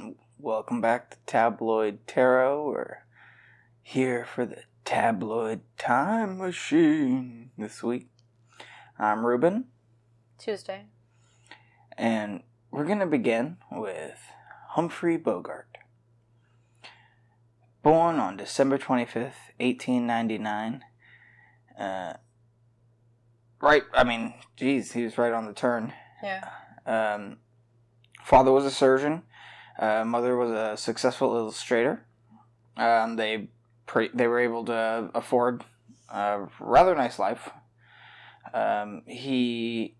and welcome back to Tabloid Tarot. We're here for the Tabloid Time Machine this week. I'm Ruben. Tuesday. And we're going to begin with Humphrey Bogart. Born on December 25th, 1899. He was right on the turn. Yeah. Father was a surgeon. Mother was a successful illustrator. They were able to afford a rather nice life. He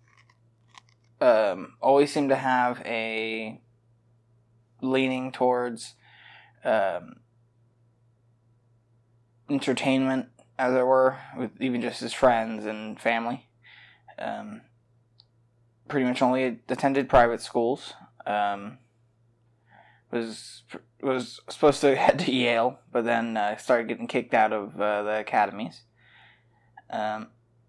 always seemed to have a leaning towards entertainment, as it were, with even just his friends and family. Pretty much only attended private schools. Was supposed to head to Yale, but then started getting kicked out of the academies. There's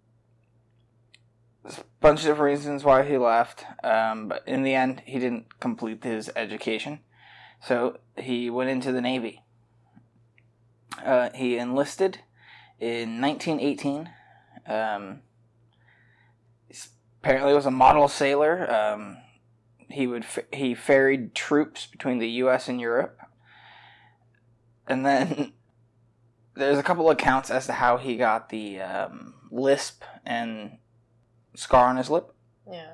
a bunch of different reasons why he left, but in the end, he didn't complete his education. So he went into the Navy. He enlisted in 1918. Apparently was a model sailor. He ferried troops between the U.S. and Europe. And then there's a couple of accounts as to how he got the lisp and scar on his lip. Yeah.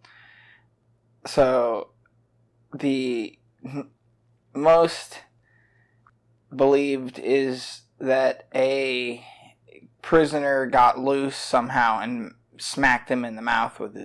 So the most believed is that a prisoner got loose somehow and smacked him in the mouth with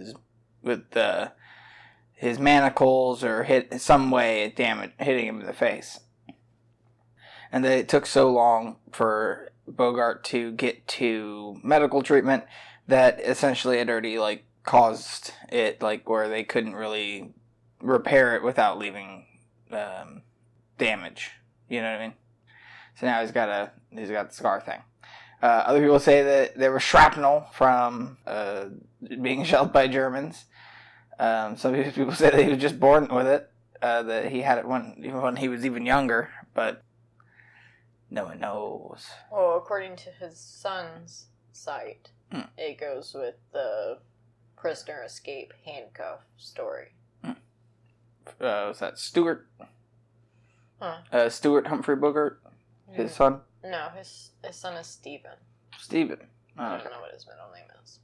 his manacles, or hit some way hitting him in the face. And that it took so long for Bogart to get to medical treatment that essentially it already caused it where they couldn't really repair it without leaving damage. You know what I mean? So now he's got the scar thing. Other people say that there was shrapnel from being shelled by Germans. Some people say that he was just born with it, that he had it when he was even younger, but no one knows. Well, according to his son's site, it goes with the prisoner escape handcuff story. Was that Stuart? Huh. Stuart Humphrey Bogart? His son? No, his son is Stephen. Stephen. Oh, I don't know what his middle name is.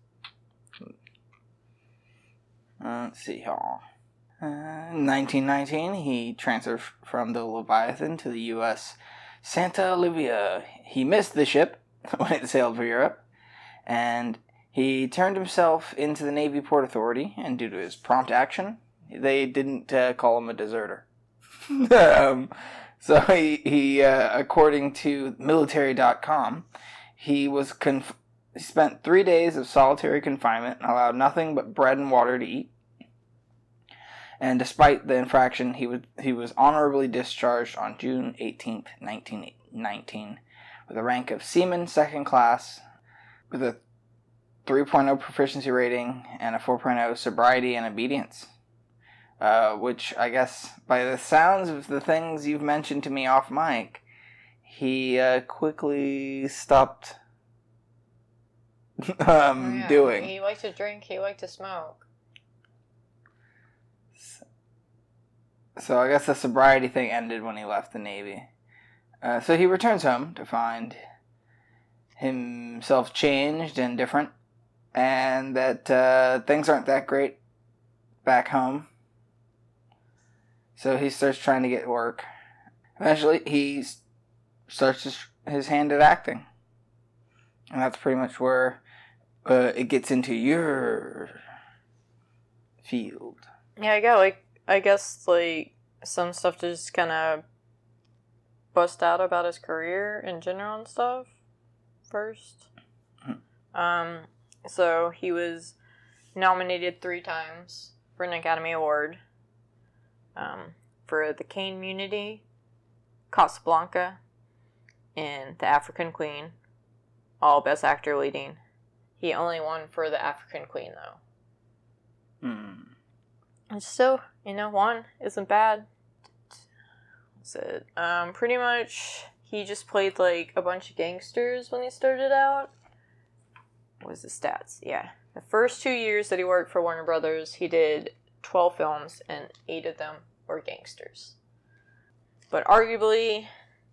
Let's see here. In 1919, he transferred from the Leviathan to the U.S. Santa Olivia. He missed the ship when it sailed for Europe, and he turned himself into the Navy Port Authority, and due to his prompt action, they didn't call him a deserter. So he according to military.com, he spent 3 days of solitary confinement and allowed nothing but bread and water to eat. And despite the infraction, he was honorably discharged on June 18th, 1919, with a rank of Seaman Second Class, with a 3.0 proficiency rating and a 4.0 sobriety and obedience. Which, I guess, by the sounds of the things you've mentioned to me off mic, he quickly stopped doing. He liked to drink, he liked to smoke. So I guess the sobriety thing ended when he left the Navy. So he returns home to find himself changed and different, and that things aren't that great back home. So he starts trying to get work. Eventually, he starts his hand at acting. And that's pretty much where it gets into your field. Yeah, I guess some stuff to just kind of bust out about his career in general and stuff first. Mm-hmm. So he was nominated 3 times for an Academy Award. For The Caine-Mutiny, Casablanca, and The African Queen, all Best Actor leading. He only won for The African Queen, though. And still, one isn't bad. said, pretty much he just played like a bunch of gangsters when he started out. What was the stats? Yeah. The first 2 years that he worked for Warner Brothers, he did 12 films, and 8 of them were gangsters. But arguably,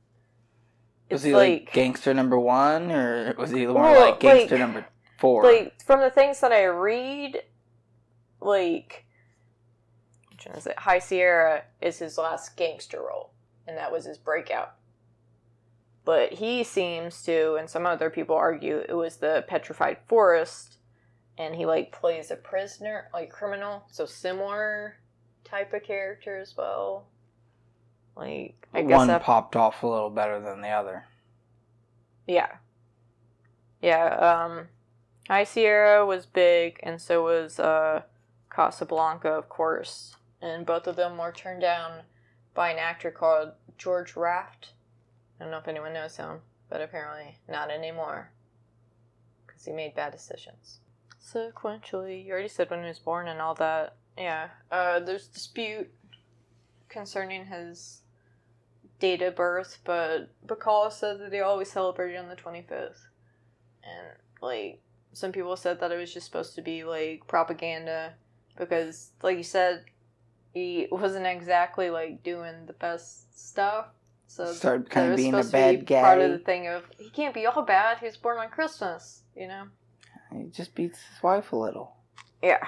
was he like gangster number 1, or was he more like gangster number 4? Like, from the things that I read, like, High Sierra is his last gangster role, and that was his breakout. But he seems to, and some other people argue, it was the Petrified Forest, and he, like, plays a prisoner, like, criminal, so similar type of character as well. Like, I guess one popped off a little better than the other. Yeah. Yeah, High Sierra was big, and so was, Casablanca, of course. And both of them were turned down by an actor called George Raft. I don't know if anyone knows him, but apparently not anymore. Because he made bad decisions. Sequentially, you already said when he was born and all that. Yeah, there's dispute concerning his date of birth, but Bacall said that they always celebrated on the 25th. And, like, some people said that it was just supposed to be, like, propaganda, because, like you said, he wasn't exactly, like, doing the best stuff. So started kind of being a bad guy. Part of the thing of, he can't be all bad, he was born on Christmas, you know? He just beats his wife a little. Yeah.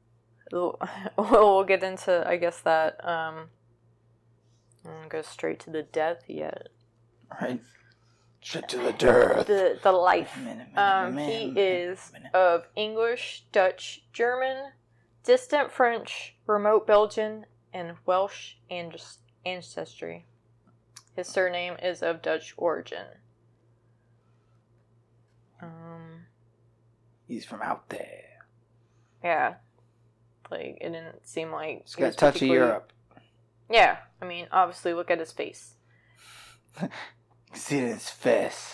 We'll get into, I guess, that, I don't go straight to the death yet. Right. Straight to the death. The life. He is of English, Dutch, German, distant French, remote Belgian, and Welsh ancestry. His surname is of Dutch origin. He's from out there. Yeah. Like, it didn't seem like... He's got a touch of Europe. Yeah. I mean, obviously, look at his face. See it in his face.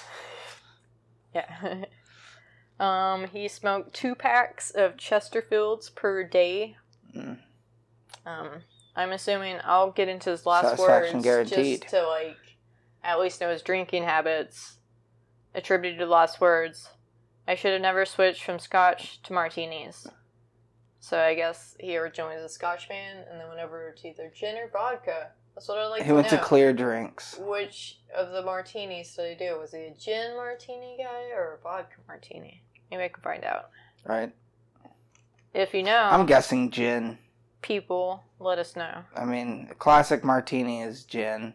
Yeah. He smoked 2 packs of Chesterfields per day. Mm. I'm assuming I'll get into his last words guaranteed. Just to, like, at least know his drinking habits. Attributed to last words. I should have never switched from Scotch to martinis. So I guess he originally was a Scotch man, and then went over to either gin or vodka. That's what I'd like to know. He went to clear drinks. Which of the martinis did he do? Was he a gin martini guy or a vodka martini? Maybe I can find out. Right. If you know... I'm guessing gin. People, let us know. I mean, classic martini is gin.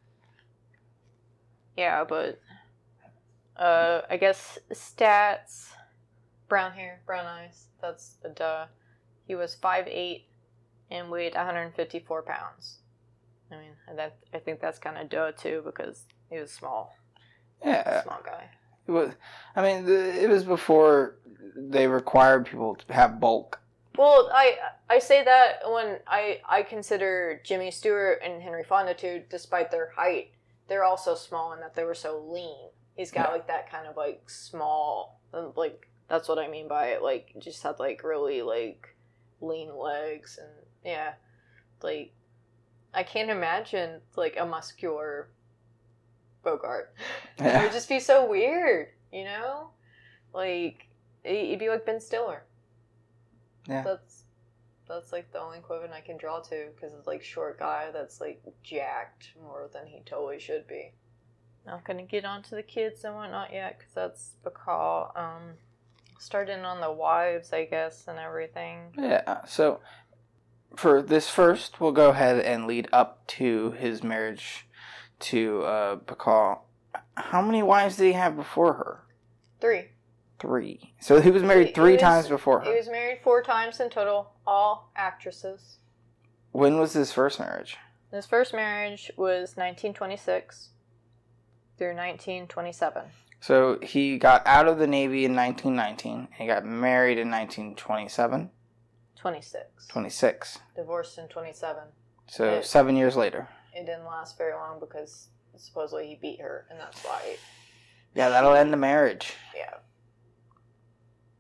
Yeah, but... I guess stats... Brown hair, brown eyes. That's a duh. He was 5'8" and weighed 154 pounds. I mean, I think that's kind of duh, too, because he was small. Yeah. Small guy. It was, I mean, it was before they required people to have bulk. Well, I say that when I consider Jimmy Stewart and Henry Fonda, too, despite their height, they're also small in that they were so lean. He's got, like, that kind of, like, small, like, that's what I mean by it, like, just had, like, really, like, lean legs, and, yeah, like, I can't imagine, like, a muscular Bogart. Yeah. It would just be so weird, you know? Like, he'd be like Ben Stiller. Yeah. That's like, the only equivalent I can draw to, because it's, like, short guy that's, like, jacked more than he totally should be. Not gonna get onto the kids and whatnot yet, because that's Bacall. Starting on the wives, I guess, and everything. Yeah, so for this first, we'll go ahead and lead up to his marriage to Bacall. How many wives did he have before her? 3. 3. So he was married three times before her. He was married 4 times in total, all actresses. When was his first marriage? His first marriage was 1926 through 1927. So he got out of the Navy in 1919, and he got married in 1927? 26. 26. Divorced in 27. So 7 years later. It didn't last very long because supposedly he beat her, and that's why. Yeah, that'll end the marriage. Yeah.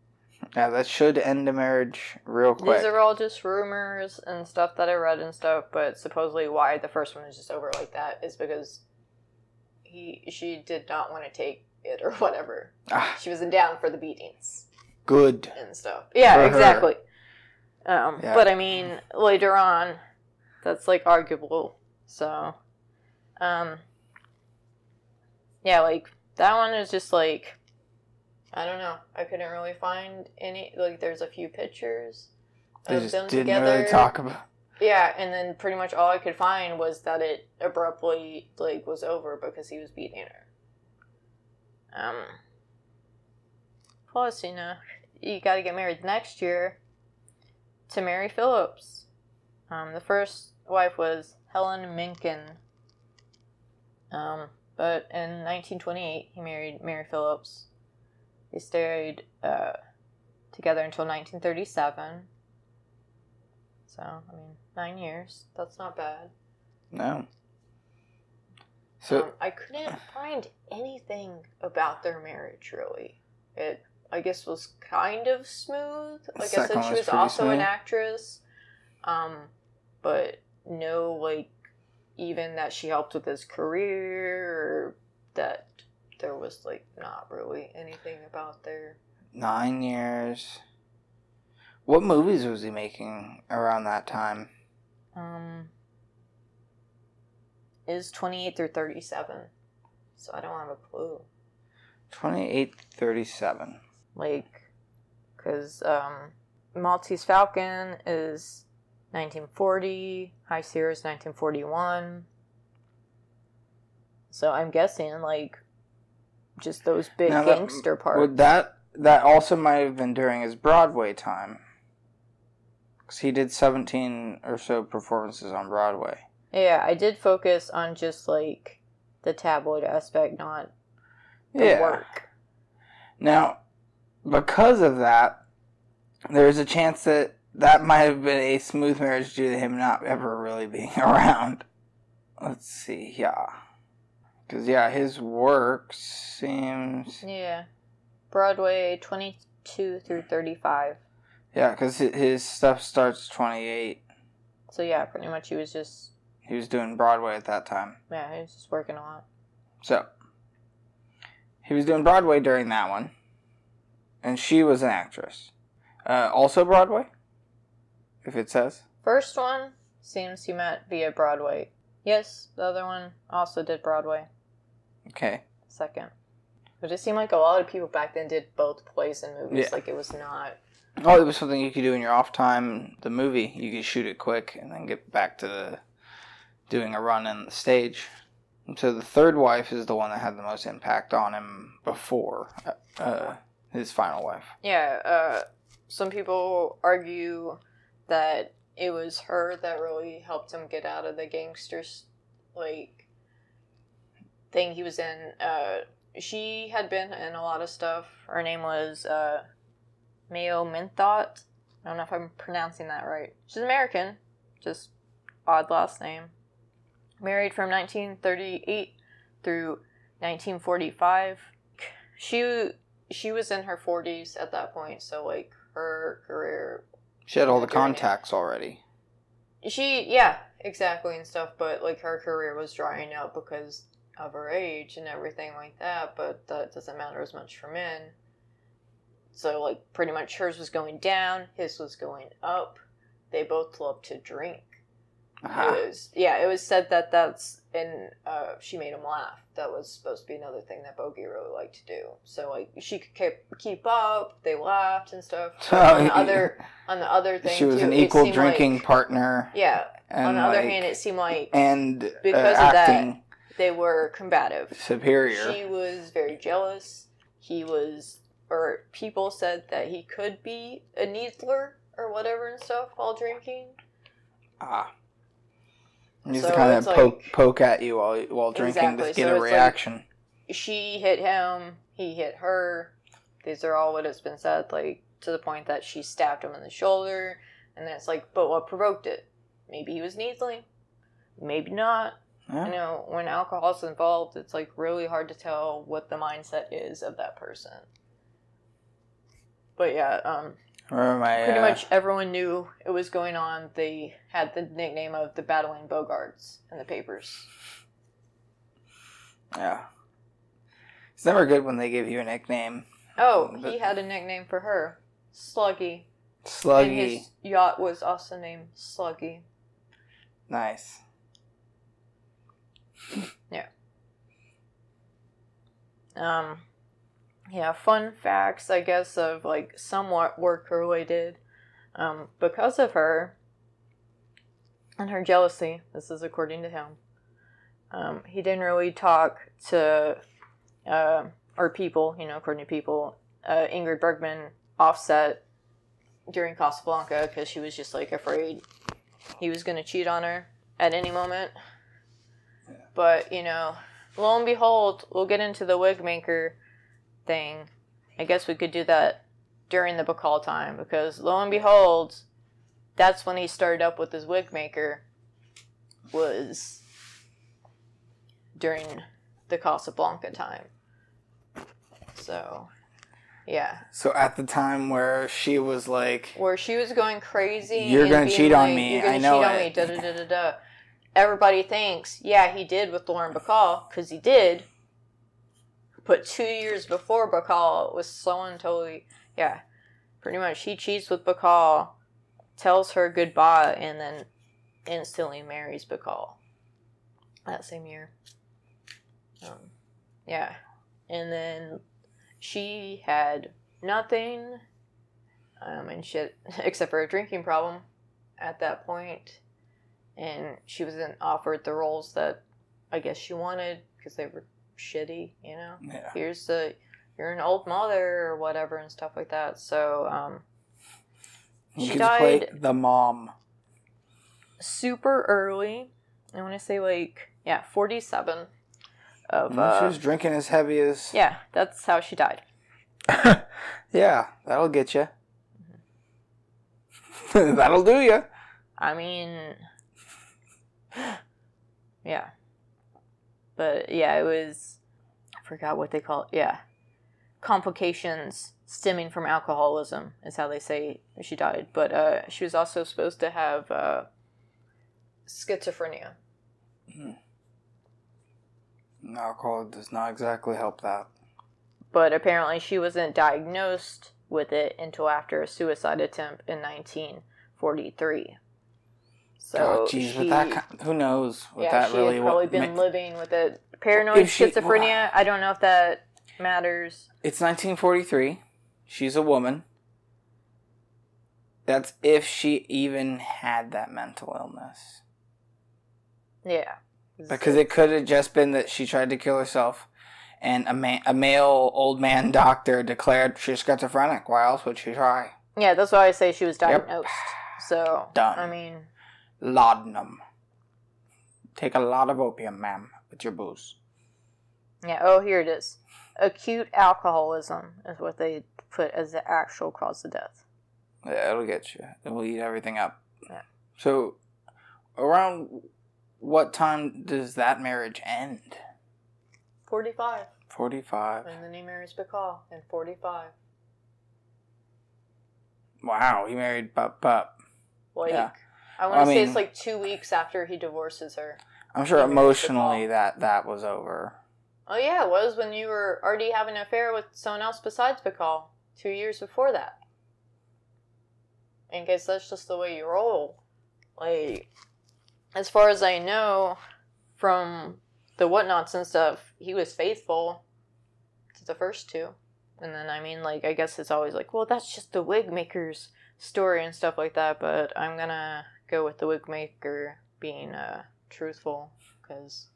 Yeah, that should end a marriage real quick. These are all just rumors and stuff that I read and stuff, but supposedly why the first one is just over like that is because she did not want to take it or whatever. She wasn't down for the beatings. Good. And stuff. Yeah, for exactly. Yeah. But I mean, later on, that's like arguable. So, yeah, like that one is just like, I don't know. I couldn't really find any. Like, there's a few pictures They of just them didn't together. really talk about. Yeah, and then pretty much all I could find was that it abruptly like was over because he was beating her. Plus, you know, you got to get married next year to Mary Phillips. The first wife was Helen Mencken. But in 1928, he married Mary Phillips. They stayed together until 1937. So, I mean, 9 years. That's not bad. No. So I couldn't find anything about their marriage, really. It, I guess, was kind of smooth. Like I said, she was also an actress. But no, like, even that she helped with his career, or that there was, like, not really anything about their... 9 years. What movies was he making around that time? Is 28 through 37. So I don't have a clue. 28, 37. Like, because Maltese Falcon is 1940, High Sierra is 1941. So I'm guessing, like, just those big gangster parts. Would that also might have been during his Broadway time. Because he did 17 or so performances on Broadway. Yeah, I did focus on just, like, the tabloid aspect, not the work. Now, because of that, there's a chance that might have been a smooth marriage due to him not ever really being around. Let's see, yeah. Because, his work seems... Yeah. Broadway, 22 through 35. Yeah, because his stuff starts 28. So, yeah, pretty much he was just... He was doing Broadway at that time. Yeah, he was just working a lot. So, he was doing Broadway during that one. And she was an actress. Also Broadway? If it says. First one seems he met via Broadway. Yes, the other one also did Broadway. Okay. Second. It just seemed like a lot of people back then did both plays and movies. Yeah. Like, it was not... Oh, it was something you could do in your off time. The movie, you could shoot it quick and then get back to doing a run in the stage. And so the third wife is the one that had the most impact on him before his final wife. Yeah, some people argue that it was her that really helped him get out of the gangsters, like, thing he was in. She had been in a lot of stuff. Her name was Mayo Minthot. I don't know if I'm pronouncing that right. She's American, just odd last name. Married from 1938 through 1945. She was in her 40s at that point, so, like, her career... She had all the contacts already. Yeah, exactly, and stuff, but, like, her career was drying up because of her age and everything like that, but that doesn't matter as much for men. So, like, pretty much hers was going down, his was going up. They both loved to drink. It was said that that's, and she made him laugh. That was supposed to be another thing that Bogey really liked to do. So, like, she could keep up, they laughed and stuff. On the other thing, she was an equal drinking partner. Yeah. On the other hand, it seemed like, and because of that, they were combative. Superior. She was very jealous. People said that he could be a needler or whatever and stuff while drinking. He's the kind that poke at you while drinking to get a reaction. Like, she hit him, he hit her. These are all what has been said, like, to the point that she stabbed him in the shoulder. And then it's like, but what provoked it? Maybe he was needling. Maybe not. Yeah. You know, when alcohol's involved, it's, like, really hard to tell what the mindset is of that person. But yeah, I remember my pretty much everyone knew it was going on. They had the nickname of the Battling Bogarts in the papers. Yeah. It's never good when they give you a nickname. Oh, he had a nickname for her. Sluggy. Sluggy. And his yacht was also named Sluggy. Nice. Yeah. Yeah, fun facts, I guess, of, like, somewhat work-related. Because of her, and her jealousy, this is according to him, he didn't really talk to, or people, according to people, Ingrid Bergman offset during Casablanca, because she was just, like, afraid he was going to cheat on her at any moment. Yeah. But, lo and behold, we'll get into the wig maker thing. I guess we could do that during the Bacall time, because lo and behold, that's when he started up with his wig maker, was during the Casablanca time. So, yeah. So at the time where she was like... Where she was going crazy. You're going to cheat on me. I know it. You're going to cheat on me. Da-da-da-da-da. Everybody thinks, yeah, he did with Lauren Bacall, because he did. But 2 years before Bacall was someone totally... Yeah, pretty much. He cheats with Bacall, tells her goodbye, and then instantly marries Bacall that same year. Yeah. And then she had nothing and shit except for a drinking problem at that point. And she wasn't offered the roles that I guess she wanted because they were shitty, Yeah. You're an old mother or whatever and stuff like that. So, she died. Play the mom. Super early. I want to say 47. She was drinking as heavy as... Yeah, that's how she died. Yeah, that'll get you. That'll do you. I mean... Yeah. But, yeah, it was... I forgot what they call it. Yeah. Complications stemming from alcoholism is how they say she died. But she was also supposed to have schizophrenia. Alcohol does not exactly help that. But apparently she wasn't diagnosed with it until after a suicide attempt in 1943. So who knows what that really... she had probably been living with it. Paranoid schizophrenia, I don't know if that matters. It's 1943. She's a woman. That's if she even had that mental illness. Yeah. Because it could have just been that she tried to kill herself, and a male old man doctor declared she's schizophrenic. Why else would she try? Yeah, that's why I say she was diagnosed. Yep. So, done. I mean... Laudanum. Take a lot of opium, ma'am, with your booze. Yeah, oh, here it is. Acute alcoholism is what they put as the actual cause of death. Yeah, it'll get you. It will eat everything up. Yeah. So, around what time does that marriage end? 45. 45. And then he marries Bacall in 45. Wow, he married Pup. Yeah. I want to say it's 2 weeks after he divorces her. I'm sure emotionally that was over. Oh yeah, it was when you were already having an affair with someone else besides Bacall 2 years before that. In case that's just the way you roll. As far as I know, from the Whatnots and stuff, he was faithful to the first two. And then, I guess it's always well, that's just the wig maker's story and stuff like that, but I'm gonna go with the wig maker being truthful, because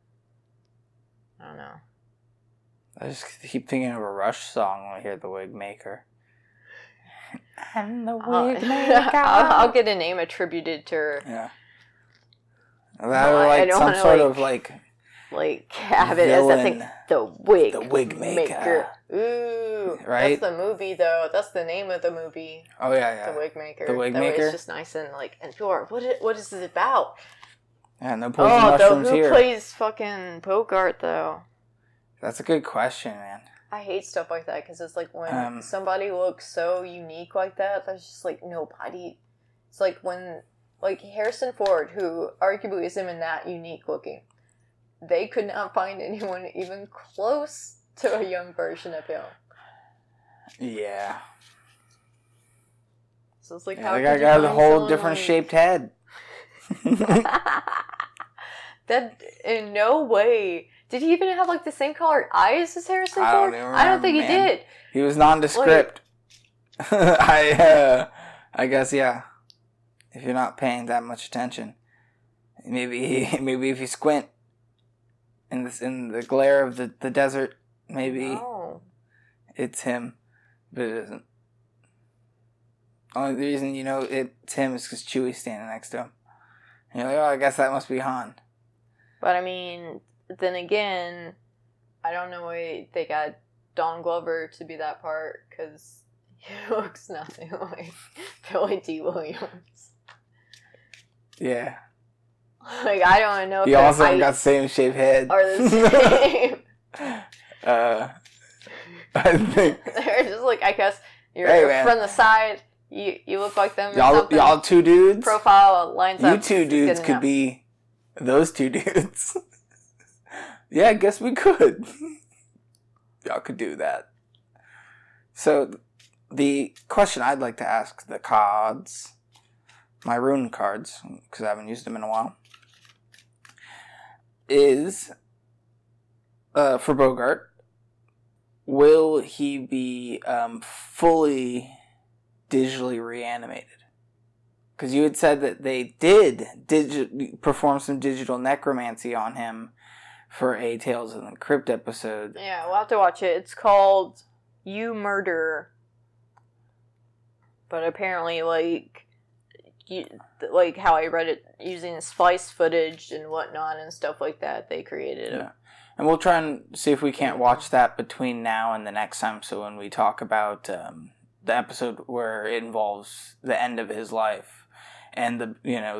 I don't know. I just keep thinking of a Rush song when I hear the wig maker. I'm the wig maker. I'll get a name attributed to her. Yeah. That or some sort of have it as a thing. The wig maker. Ooh. Right? That's the movie, though. That's the name of the movie. Oh, yeah. The wig maker. The wig maker? It's just nice and, and pure. What is it about? Yeah, no poison mushrooms who here. Who plays fucking Bogart, though? That's a good question, man. I hate stuff like that because it's like when somebody looks so unique like that, there's just like nobody. It's like when, like Harrison Ford, who arguably isn't even that unique looking, they could not find anyone even close to a young version of him. Yeah. So it's like, how could you got a whole different shaped head. That in no way did he even have like the same colored eyes as Harrison Ford. I don't think he did. He was nondescript. I guess yeah. If you're not paying that much attention, maybe if you squint in the glare of the desert, maybe it's him, but it isn't. Only reason you know it's him is because Chewie's standing next to him. And you're like, oh, I guess that must be Han. But I mean, then again, I don't know why they got Don Glover to be that part, because he looks nothing like Billy D. Williams. Yeah. Like, I don't know if he also got the same shaped head. Or the same. I think they're just like, I guess you're from the side. You look like them. Y'all two dudes. Profile lines up. You two dudes could be those two dudes. Yeah, I guess we could. Y'all could do that. So, the question I'd like to ask the cards, my rune cards, because I haven't used them in a while, is for Bogart. Will he be fully digitally reanimated? Because you had said that they did perform some digital necromancy on him for a Tales of the Crypt episode. Yeah, we'll have to watch it. It's called You Murder. But apparently, like how I read it, using splice footage and whatnot and stuff like that, they created it. And we'll try and see if we can't watch that between now and the next time. So when we talk about the episode where it involves the end of his life and the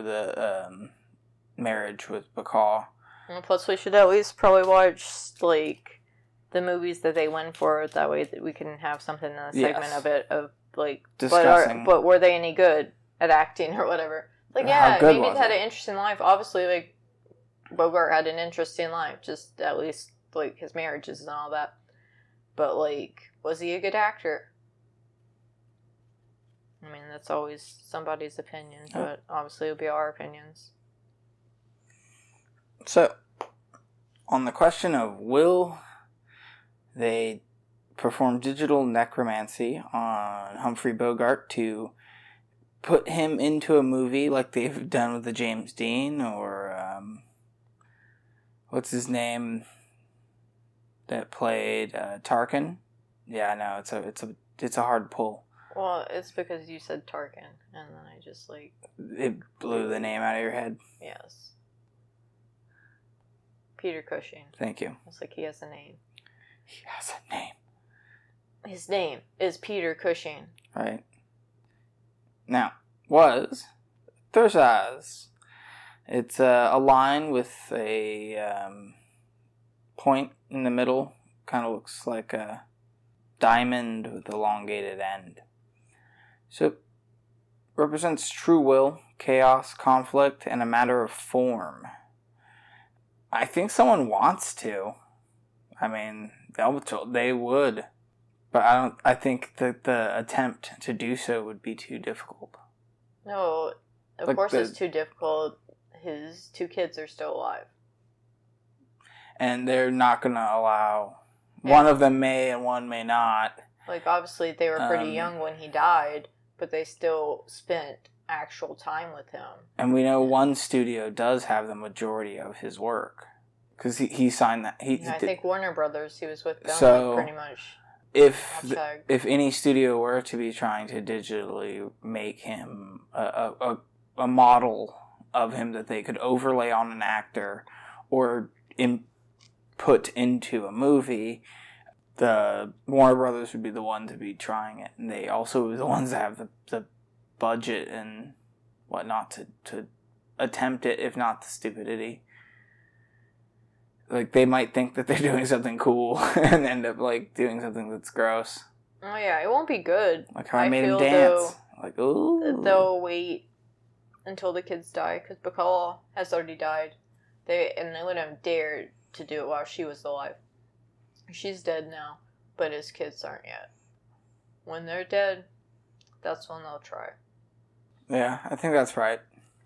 marriage with Bacall. And plus, we should at least probably watch like the movies that they went for. That way, that we can have something in a segment of it of like discussing. But were they any good at acting or whatever? Like, yeah, maybe it had an interesting life. Obviously, like Bogart had an interesting life, just at least like his marriages and all that. But like, was he a good actor? I mean, that's always somebody's opinion, but obviously it'll be our opinions. So, on the question of will they perform digital necromancy on Humphrey Bogart to put him into a movie like they've done with the James Dean or what's his name that played Tarkin? Yeah, I know it's a hard pull. Well, it's because you said Tarkin, and then I just like it blew the name out of your head. Yes. Peter Cushing. Thank you. It's like he has a name. He has a name. His name is Peter Cushing. Right. Now, was Thursaz. It's a line with a point in the middle. Kind of looks like a diamond with elongated end. So, it represents true will, chaos, conflict, and a matter of form. I think someone wants to. I mean, they would. But I think that the attempt to do so would be too difficult. No, of course it's too difficult. His 2 kids are still alive. And they're not going to allow... One of them may and one may not. Like, obviously, they were pretty young when he died, but they still spent actual time with him. And we know one studio does have the majority of his work. Because he signed that. I think Warner Brothers, he was with them pretty much. If any studio were to be trying to digitally make him a model of him that they could overlay on an actor or put into a movie, the Warner Brothers would be the one to be trying it, and they also are the ones that have the budget and whatnot to attempt it, if not the stupidity. like, they might think that they're doing something cool and end up, like, doing something that's gross. Oh, yeah, it won't be good. Like how I made him dance. Like, ooh. They'll wait until the kids die, because Bacala has already died. They wouldn't have dared to do it while she was alive. She's dead now, but his kids aren't yet. When they're dead, that's when they'll try. Yeah, I think that's right.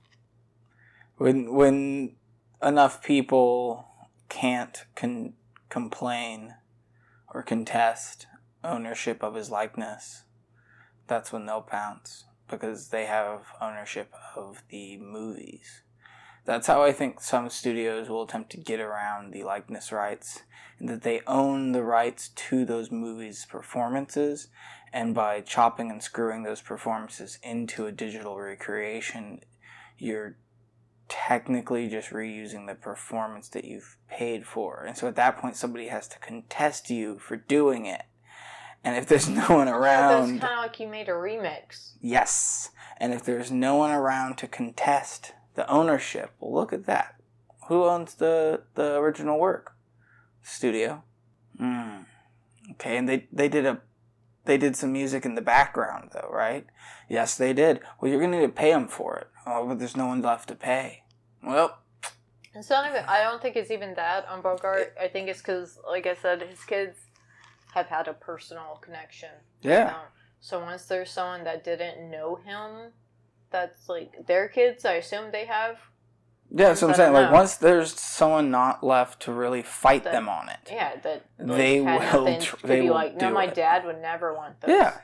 When enough people can't complain or contest ownership of his likeness, that's when they'll pounce, because they have ownership of the movies. That's how I think some studios will attempt to get around the likeness rights, and that they own the rights to those movies' performances, and by chopping and screwing those performances into a digital recreation, you're technically just reusing the performance that you've paid for. And so at that point, somebody has to contest you for doing it. And if there's no one around... That's kind of like you made a remix. Yes. And if there's no one around to contest the ownership, well, look at that. Who owns the original work? Studio. Okay, and they did some music in the background, though, right? Yes, they did. Well, you're going to need to pay them for it. Oh, but there's no one left to pay. Well... It's not even... I don't think it's even that on Bogart. I think it's because, like I said, his kids have had a personal connection. Yeah. So once there's someone that didn't know him, that's like their kids, I assume they have. Yeah, that's what I'm saying. Like, once there's someone not left to really fight them on it. Yeah, that like, they will they will like, no, my dad would never want this. Yeah.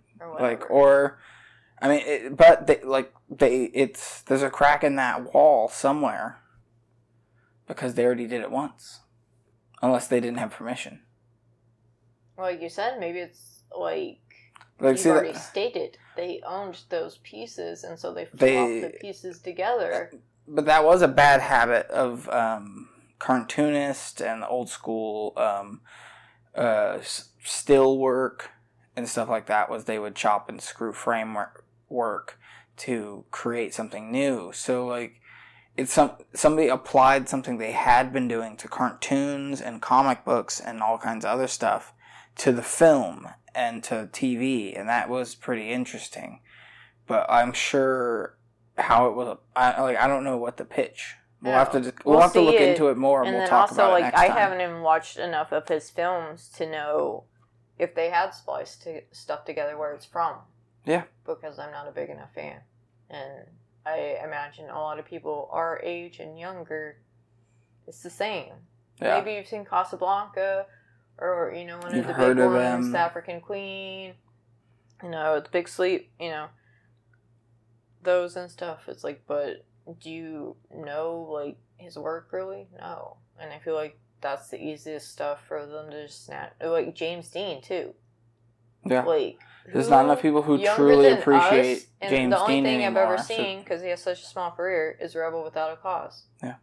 I mean, there's a crack in that wall somewhere because they already did it once. Unless they didn't have permission. Like you said, maybe it's like you've already stated they owned those pieces, and so they flopped the pieces together. But that was a bad habit of cartoonists and old school still work and stuff like that. Was they would chop and screw framework to create something new. So like it's somebody applied something they had been doing to cartoons and comic books and all kinds of other stuff to the film and to TV, and that was pretty interesting. But I'm sure how it was. I don't know what the pitch. We'll have to look into it more, and we'll talk about it next time. I haven't even watched enough of his films to know if they had spliced stuff together where it's from. Yeah, because I'm not a big enough fan, and I imagine a lot of people our age and younger, it's the same. Yeah. Maybe you've seen Casablanca. Or, one of the big ones, The African Queen, The Big Sleep, those and stuff. It's like, but do you know, like, his work really? No. And I feel like that's the easiest stuff for them to just snap. Like, James Dean, too. Yeah. Like, there's not enough people who truly appreciate James Dean anymore. The only thing I've ever seen, because he has such a small career, is Rebel Without a Cause. Yeah.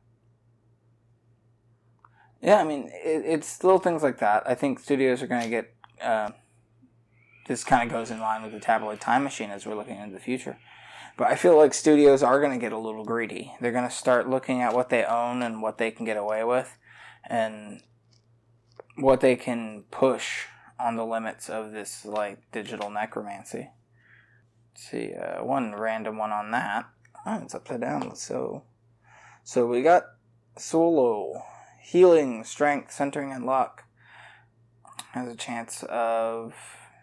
Yeah, I mean, it's little things like that. I think studios are going to get... this kind of goes in line with the tabloid time machine as we're looking into the future. But I feel like studios are going to get a little greedy. They're going to start looking at what they own and what they can get away with and what they can push on the limits of this, like, digital necromancy. Let's see, one random one on that. Oh, it's upside down. So we got Solo... Healing, strength, centering, and luck. Has a chance of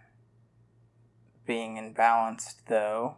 being imbalanced, though.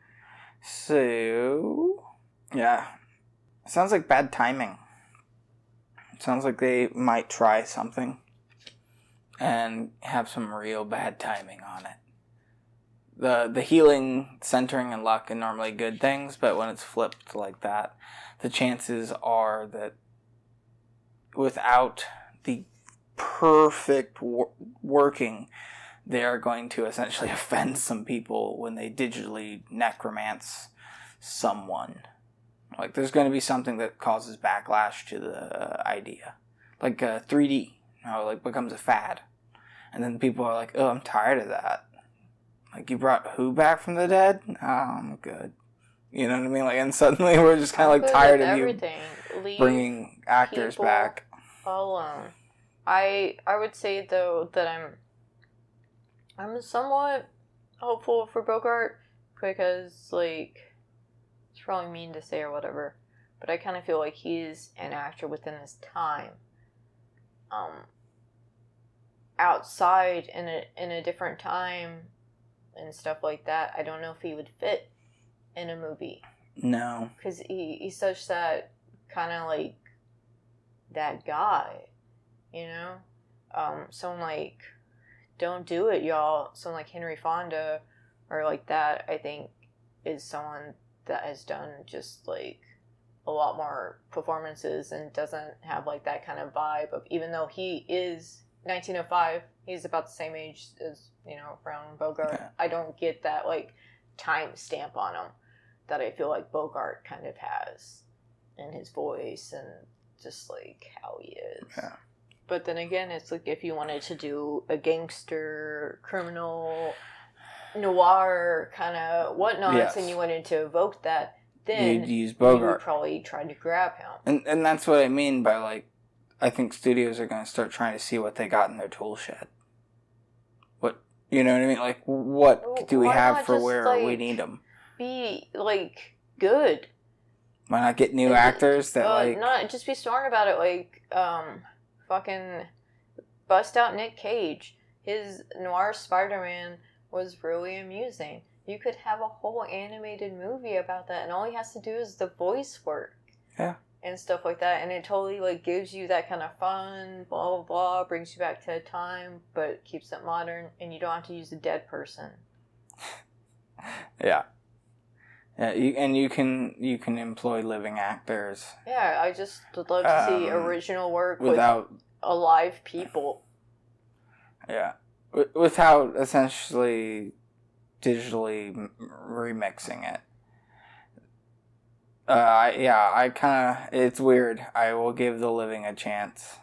So, yeah. Sounds like bad timing. Sounds like they might try something and have some real bad timing on it. The healing, centering, and luck are normally good things, but when it's flipped like that, the chances are that without the perfect working, they are going to essentially offend some people when they digitally necromance someone. Like, there's going to be something that causes backlash to the idea. Like 3D, like becomes a fad. And then people are like, oh, I'm tired of that. Like, you brought who back from the dead? Oh, I'm good. You know what I mean? Like, and suddenly we're just kind of like tired of you bringing actors back. Alone. I would say though that I'm somewhat hopeful for Bogart because like it's probably mean to say or whatever, but I kind of feel like he's an actor within his time. Outside in a different time and stuff like that, I don't know if he would fit in a movie. No, because he's such that kind of like that guy, you know. Someone like Don't Do It, Y'all. Someone like Henry Fonda or like that, I think, is someone that has done just like a lot more performances and doesn't have like that kind of vibe of, even though he is 1905, he's about the same age as, you know, Brown Bogart. Yeah. I don't get that like time stamp on him that I feel like Bogart kind of has in his voice and just like how he is. Yeah. But then again, it's like if you wanted to do a gangster, criminal, noir kind of whatnots, yes, and you wanted to evoke that, then you'd use Bogart. You would probably try to grab him. And that's what I mean by like, I think studios are going to start trying to see what they got in their tool shed. What, you know what I mean? Like, what do we have for where like, we need them? Be like good. Why not get new actors that like not just be smart about it? Like fucking bust out Nick Cage. His noir Spider-Man was really amusing. You could have a whole animated movie about that, and all he has to do is the voice work. Yeah. And stuff like that, and it totally like gives you that kind of fun, blah blah blah, brings you back to time, but keeps it modern, and you don't have to use a dead person. Yeah. Yeah, you can employ living actors. Yeah, I just would love to see original work without with alive people. Yeah, without essentially digitally remixing it. I kind of, it's weird. I will give The Living a chance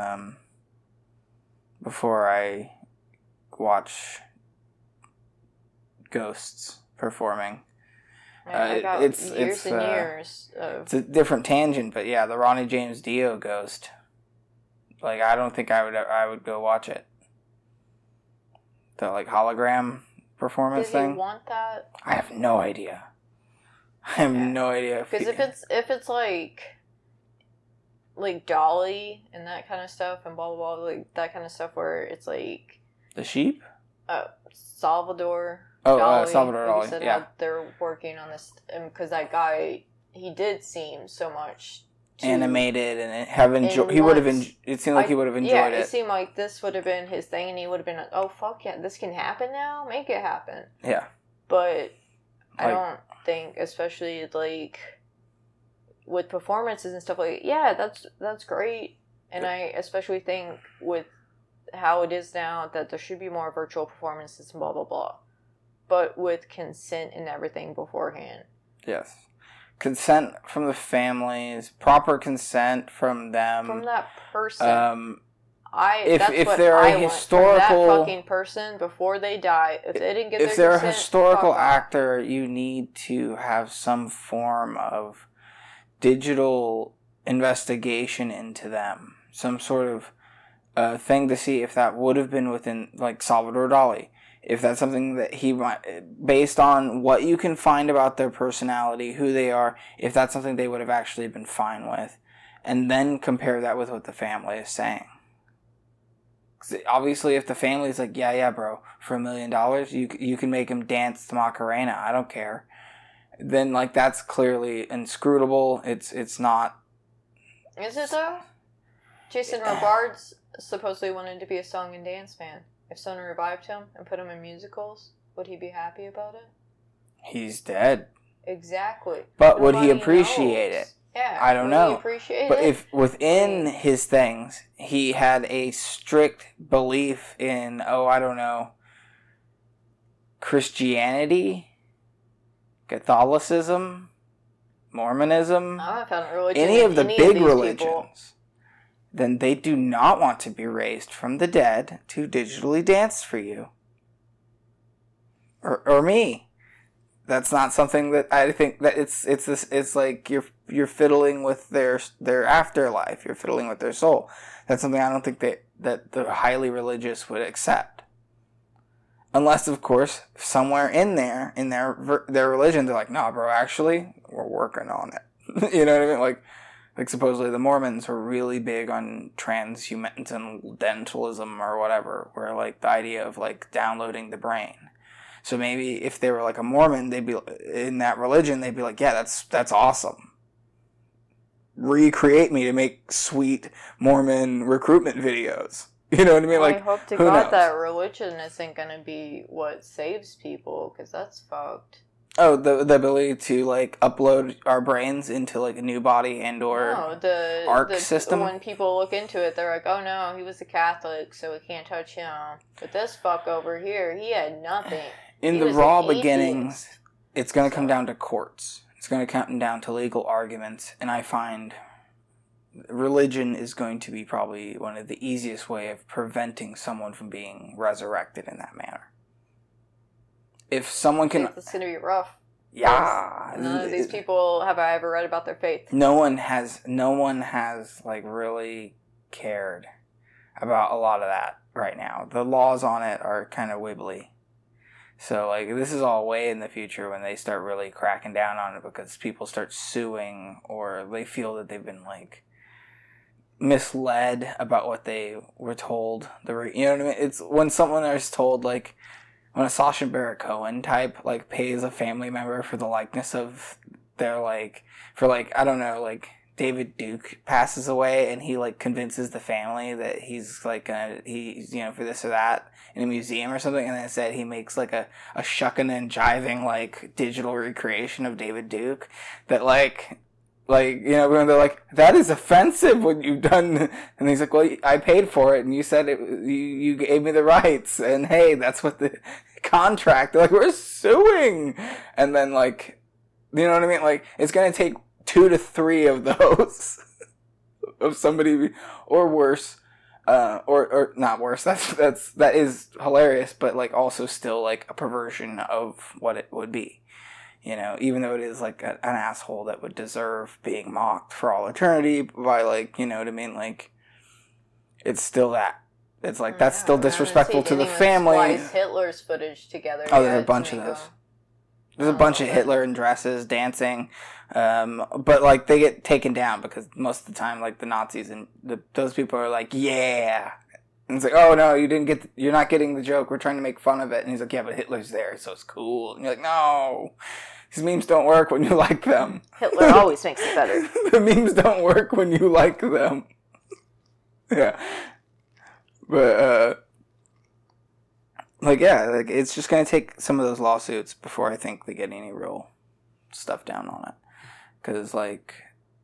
before I watch Ghosts performing. It's years and years. It's a different tangent, but yeah, the Ronnie James Dio Ghost. Like, I don't think I would go watch it. The like hologram performance thing. Does he want that? I have no idea. I have no idea. Because if it's like Dolly and that kind of stuff and blah blah blah, like that kind of stuff where it's like the sheep. Salvador. Oh, Salvador Dali. Said Yeah, how they're working on this because that guy, he did seem so much animated and he would have. It seemed like he would have enjoyed it. Yeah, it seemed like this would have been his thing, and he would have been like, "Oh fuck yeah, this can happen now. Make it happen." Yeah, but I don't think, especially like with performances and stuff like that's great, and I especially think with how it is now that there should be more virtual performances and blah blah blah, but with consent and everything beforehand. Yes, consent from the families, proper consent from them, from that person. If they're a historical, from that fucking person before they die, if they didn't get their consent, if they're a historical actor, you need to have some form of digital investigation into them, some sort of thing to see if that would have been within, like Salvador Dali, if that's something that he might, based on what you can find about their personality, who they are, if that's something they would have actually been fine with, and then compare that with what the family is saying. Obviously, if the family's like, yeah, bro, for $1 million, you can make him dance to Macarena, I don't care. Then, like, that's clearly inscrutable. It's not. Is it, though? Jason Robards supposedly wanted to be a song and dance man. If someone revived him and put him in musicals, would he be happy about it? He's dead. Exactly. But would he appreciate it? Yeah, I don't know. But it? If within his things he had a strict belief in, I don't know, Christianity, Catholicism, Mormonism, I haven't found religion any of the big religions, people. Then they do not want to be raised from the dead to digitally dance for you. Or me. That's not something that I think that it's like you're fiddling with their afterlife. You're fiddling with their soul. That's something I don't think that the highly religious would accept. Unless, of course, somewhere in their religion, they're like, no, bro, actually, we're working on it. You know what I mean? Like supposedly the Mormons were really big on transcendentalism or whatever, where like the idea of like downloading the brain. So maybe if they were like a Mormon, they'd be in that religion, they'd be like, yeah, that's awesome. Recreate me to make sweet Mormon recruitment videos. You know what I mean? Like, I hope to who God knows? that religion isn't going to be what saves people, because that's fucked. Oh, the ability to like upload our brains into like a new body and or ARC system. When people look into it, they're like, "Oh no, he was a Catholic, so we can't touch him." But this fuck over here, he had nothing. In the raw beginnings, it's going to come down to courts. It's going to come down to legal arguments, and I find religion is going to be probably one of the easiest way of preventing someone from being resurrected in that manner. If someone can... It's going to be rough. Yeah. None of these people have I ever read about their faith. No one has like really cared about a lot of that right now. The laws on it are kind of wibbly. So like this is all way in the future when they start really cracking down on it because people start suing or they feel that they've been like misled about what they were told. You know what I mean? It's when someone is told like when a Sacha Baron Cohen type like pays a family member for the likeness of their like for like I don't know like David Duke passes away and he like convinces the family that he's like he's you know for this or that in a museum or something, and then said he makes like a shucking and jiving like digital recreation of David Duke that like you know when they're like that is offensive what you've done, and he's like, well, I paid for it and you said it, you gave me the rights and hey that's what the contract. They're like, we're suing, and then like you know what I mean, like it's gonna take 2 to 3 of those of somebody or worse. Or not worse. That is hilarious, but like also still like a perversion of what it would be, you know. Even though it is like an asshole that would deserve being mocked for all eternity by like you know what I mean. Like it's still that. It's like that's still disrespectful to the family. Splice Hitler's footage together. Oh, there's a bunch of those. There's a bunch of Hitler in dresses dancing, but like they get taken down because most of the time, like the Nazis and those people are like, yeah, and it's like, oh no, you're not getting the joke. We're trying to make fun of it, and he's like, yeah, but Hitler's there, so it's cool. And you're like, no, these memes don't work when you like them. Hitler always makes it better. The memes don't work when you like them. Yeah, but like, yeah, like it's just going to take some of those lawsuits before I think they get any real stuff down on it. Because, like...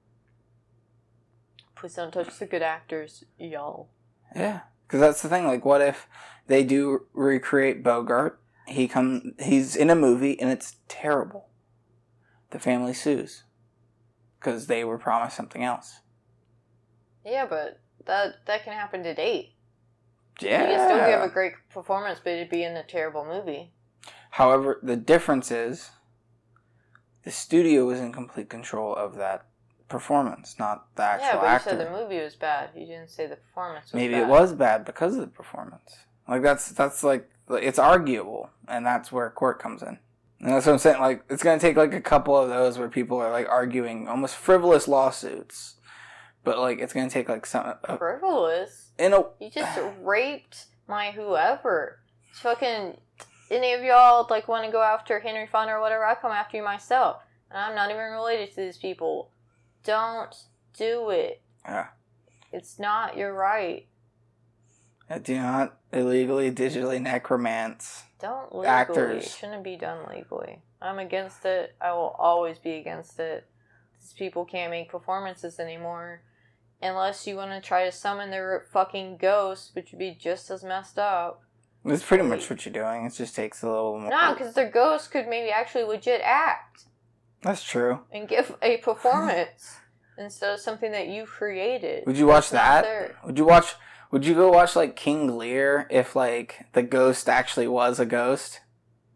Please don't touch the good actors, y'all. Yeah. Because that's the thing. Like, what if they do recreate Bogart? He's in a movie, and it's terrible. The family sues. Because they were promised something else. Yeah, but that can happen to date. Yeah. You can still give a great performance, but it'd be in a terrible movie. However, the difference is the studio was in complete control of that performance, not the actual actor. Yeah, but you said the movie was bad. You didn't say the performance was Maybe bad. it was bad because of the performance. Like, that's like, it's arguable, and that's where court comes in. And that's what I'm saying, like, it's going to take, like, a couple of those where people are, like, arguing almost frivolous lawsuits. But, like, it's going to take, like, some... frivolous? You just raped my whoever. Fucking... Any of y'all, like, want to go after Henry Fonda or whatever, I'll come after you myself. And I'm not even related to these people. Don't do it. Yeah. It's not your right. Do not illegally, digitally necromance Don't legally. actors. It shouldn't be done legally. I'm against it. I will always be against it. These people can't make performances anymore. Unless you want to try to summon their fucking ghosts, which would be just as messed up. That's pretty much what you're doing. It just takes a little more... No, because their ghosts could maybe actually legit act. That's true. And give a performance instead of something that you created. Would you watch that? Would you go watch, like, King Lear if, like, the ghost actually was a ghost?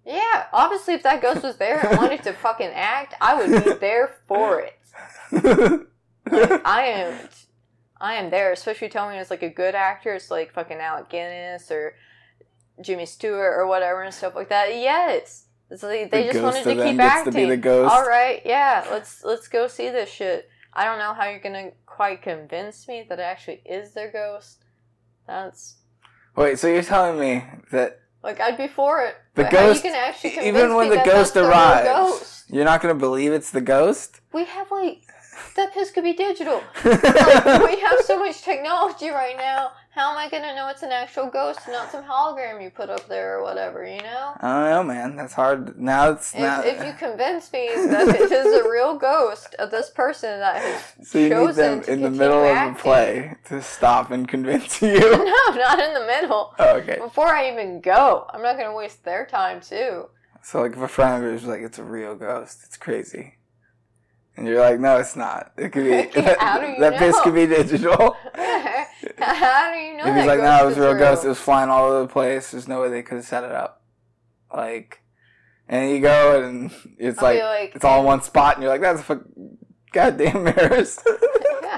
Yeah, obviously if that ghost was there and wanted to fucking act, I would be there for it. Like, I am there, especially telling me it's like a good actor. It's like fucking Alec Guinness or Jimmy Stewart or whatever and stuff like that. Yes. It's like they just wanted to keep acting. To be the ghost. All right, yeah, let's go see this shit. I don't know how you're gonna quite convince me that it actually is their ghost. That's... Wait, so you're telling me that... Like, I'd be for it. The but ghost... How you can actually convince even when me the that ghost that's arrives, the real ghost? You're not gonna believe it's the ghost? We have, like... That piss could be digital. Like, we have so much technology right now. How am I gonna know it's an actual ghost and not some hologram you put up there or whatever, you know? I don't know, man. That's hard. Now it's not... If you convince me that it is a real ghost of this person that has so you need chosen them to in the continue middle acting. of the play to stop and convince you? No, not in the middle. Oh, okay. Before I even go. I'm not gonna waste their time, too. So, like, if a friend of yours is like, it's a real ghost, it's crazy. And you're like, no, it's not. It could be... How do you that know? piss could be digital. How do you know If that he's like, ghost no, it was is a real real? ghost. It was flying all over the place. There's no way they could have set it up. Like, and you go and it's I'll be like, like, it's all in one spot, and you're like, that's a goddamn mirrors. Yeah.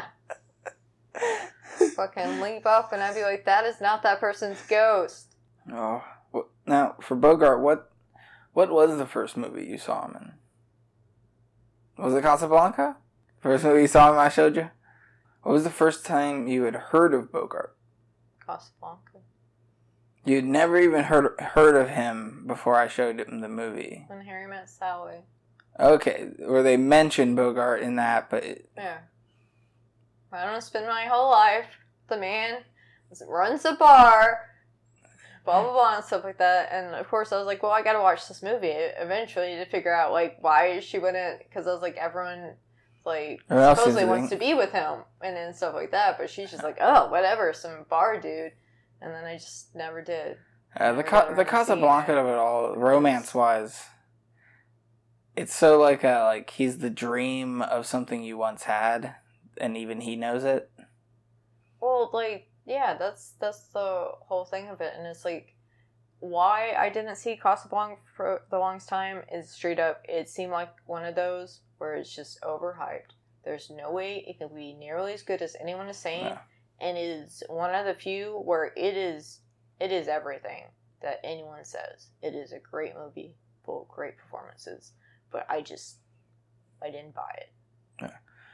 Fucking leap up, and I'd be like, that is not that person's ghost. Oh, now for Bogart, what was the first movie you saw him in? Was it Casablanca? First movie you saw him, I showed you. What was the first time you had heard of Bogart? Casablanca. You'd never even heard of him before I showed him the movie. When Harry Met Sally. Okay, where they mentioned Bogart in that, but... Yeah. I don't spend my whole life. The man runs a bar, blah, blah, blah, and stuff like that. And, of course, I was like, well, I gotta watch this movie eventually to figure out, like, why she wouldn't... Because I was like, everyone, like, supposedly wants to be with him and then stuff like that. But she's just like, oh, whatever, some bar dude. And then I just never did. The Casablanca of it all, romance-wise, it's so like he's the dream of something you once had, and even he knows it. Well, like, yeah, that's the whole thing of it, and it's like, why I didn't see Casablanca for the longest time is straight up, it seemed like one of those where it's just overhyped. There's no way it can be nearly as good as anyone is saying. No. And is one of the few where it is everything that anyone says. It is a great movie, full of great performances, but I didn't buy it.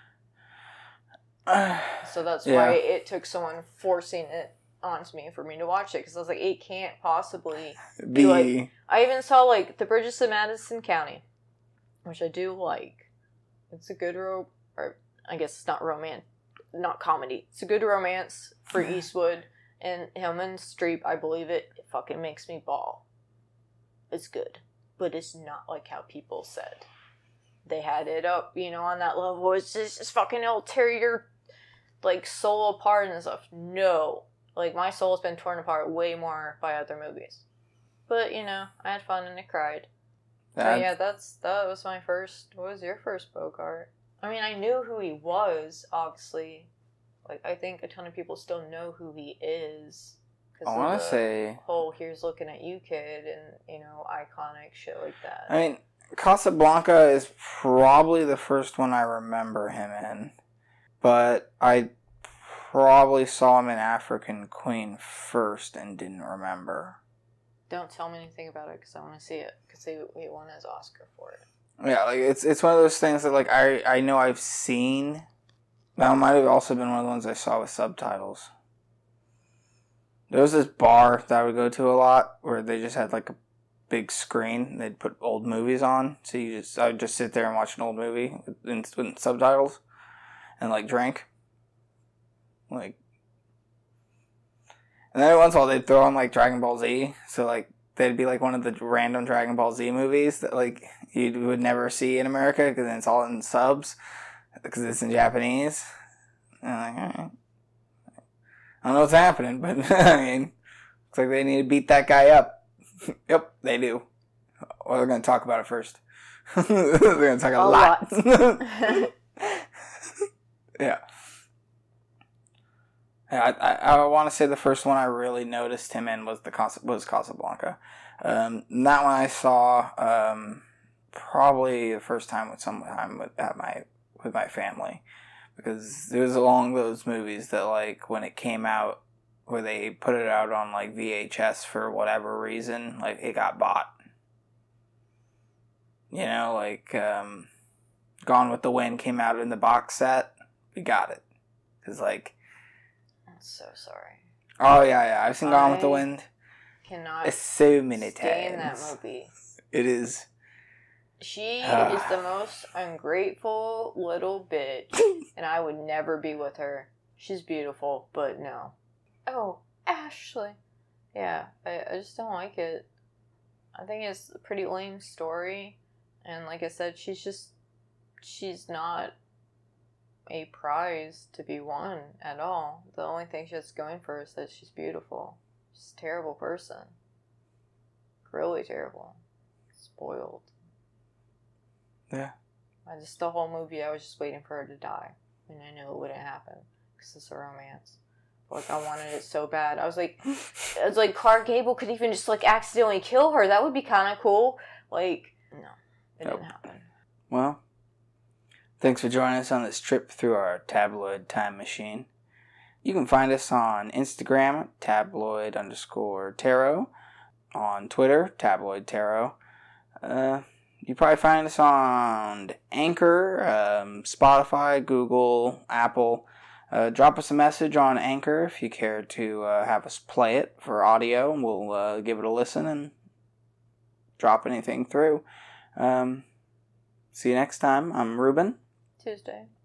Yeah. So that's why it took someone forcing it onto me for me to watch it, because I was like, it can't possibly be like... I even saw, like, The Bridges of Madison County, which I do like. It's a good or I guess it's not comedy. It's a good romance for Eastwood and him and Streep. I believe it. It fucking makes me bawl. It's good, but it's not like how people said. They had it up, on that level. It's just fucking, it'll tear your, like, soul apart and stuff. No. Like, my soul's been torn apart way more by other movies. But, I had fun and I cried. So yeah, that was my first... What was your first Bogart? I mean, I knew who he was, obviously. Like, I think a ton of people still know who he is. I want to say... whole Here's Looking at You kid and, iconic shit like that. I mean, Casablanca is probably the first one I remember him in. But I probably saw him in African Queen first and didn't remember. Don't tell me anything about it because I want to see it. Because he won his Oscar for it. Yeah, like it's one of those things that like I know I've seen. That might have also been one of the ones I saw with subtitles. There was this bar that I would go to a lot where they just had like a big screen. They'd put old movies on, so I would just sit there and watch an old movie with subtitles, and like drink. Like, and then every once in a while they'd throw on like Dragon Ball Z, so like they'd be like one of the random Dragon Ball Z movies that like you would never see in America because then it's all in subs because it's in Japanese. And I'm like, alright. I don't know what's happening, but I mean, looks like they need to beat that guy up. Yep, they do. Well, they're going to talk about it first. They're going to talk a lot. Yeah. I want to say the first one I really noticed him in was was Casablanca. That one I saw probably the first time with my family, because it was along those movies that, like, when it came out, where they put it out on like VHS for whatever reason, like it got bought. You know, like Gone with the Wind came out in the box set. We got it. Cause like, I'm so sorry. Oh yeah, I've seen Gone with the Wind. Cannot so many times. Stay in that movie. It is. She is the most ungrateful little bitch, and I would never be with her. She's beautiful, but no. Oh, Ashley. Yeah, I just don't like it. I think it's a pretty lame story, and like I said, she's not a prize to be won at all. The only thing she has going for her is that she's beautiful. She's a terrible person. Really terrible. Spoiled. Yeah. The whole movie, I was just waiting for her to die. And I knew it wouldn't happen. Because it's a romance. Like, I wanted it so bad. I was like, Clark Gable could even just, like, accidentally kill her. That would be kind of cool. Like, no. It didn't happen. Well, thanks for joining us on this trip through our tabloid time machine. You can find us on Instagram, tabloid_tarot. On Twitter, tabloid tarot. You probably find us on Anchor, Spotify, Google, Apple. Drop us a message on Anchor if you care to have us play it for audio. We'll give it a listen and drop anything through. See you next time. I'm Ruben. Tuesday.